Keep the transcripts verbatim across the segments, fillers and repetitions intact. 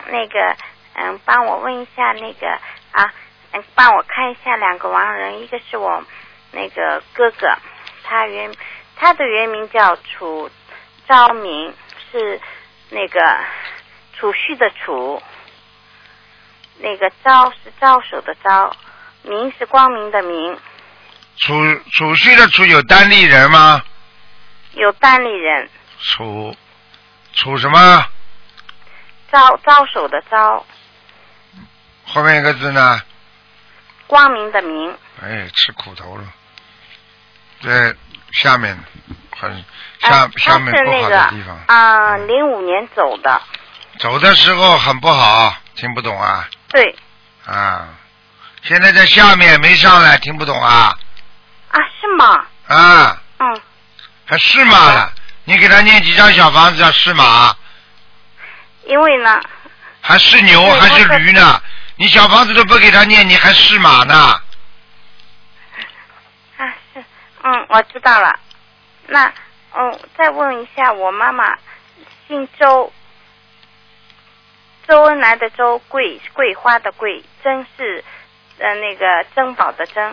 那个嗯，帮我问一下那个啊，嗯，帮我看一下两个亡人，一个是我那个哥哥，他原他的原名叫楚昭明，是那个储蓄的储，那个昭是招手的招，明是光明的明。 储储蓄的储有单立人吗？ 有单立人。 储储什么？ 招招手的招。 后面一个字呢？ 光明的明。 哎，吃苦头了。在下面很下、呃、下面不好的地方。 啊，零五年走的。 走的时候很不好，听不懂啊？ 对。 啊，现在在下面没上来，听不懂啊？ 啊，是吗？ 啊。 嗯。 还是马了？你给他念几张小房子叫是马？ 因为呢。 还是牛还是驴呢？你小房子都不给他念，你还是马呢？ 啊，是，嗯，我知道了。那，嗯，再问一下，我妈妈姓周，周恩来的周，桂桂花的桂，珍是呃那个珍宝的珍。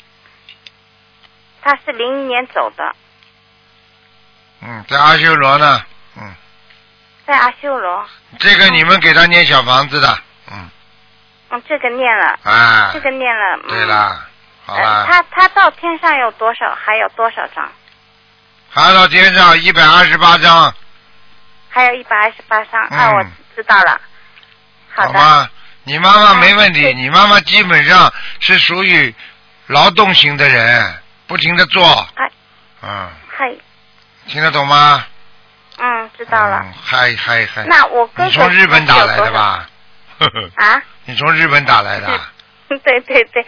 她是零一年走的。 嗯，在阿修罗呢，嗯。 在阿修罗。 这个你们给他念小房子的，嗯。 嗯，这个念了。 啊。 这个念了。嗯、 对啦，好啦。 呃、他他到天上有多少？还有多少张？ 还到天上一百二十八张。 还有一百二十八张、 嗯、 啊，我知道了。好的。 好吗？你妈妈没问题， 啊、 你妈妈基本上是属于劳动型的人，不停的做。 哎。 嗯。 嗨。 听得懂吗？ 嗯，知道了。 嗯、嗨嗨嗨。 那我哥哥你从日本打来的吧？ 啊？ 你从日本打来的？ 对对对。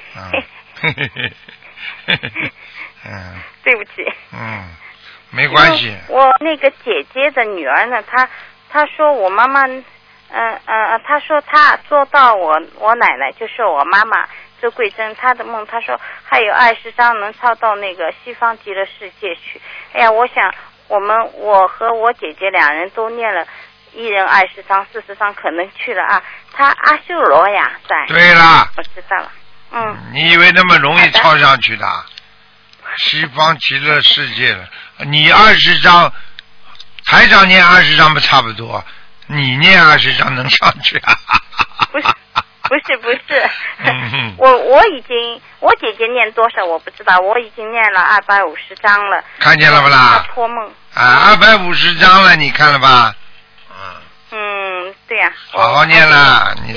嗯。嗯。 对不起。 嗯，没关系。 我那个姐姐的女儿呢，她她说我妈妈，嗯呃呃，她说她做到我我奶奶就是我妈妈周桂珍，她的梦，她说还有二十张能抄到那个西方极乐世界去。哎呀，我想我们我和我姐姐两人都念了。一人二十张、四十张可能去了啊！他阿修罗呀，在。 对啦。 我知道了。嗯。 你以为那么容易抄上去的？西方极乐世界了，你二十张，台长念二十张不差不多？你念二十张能上去啊？ 不是，不是，不是。嗯、我我已经，我姐姐念多少我不知道，我已经念了二百五十张了。 看见了不啦？ 托梦。 啊，二百五十张了，你看了吧？ 嗯，对呀、啊。 好好念了，你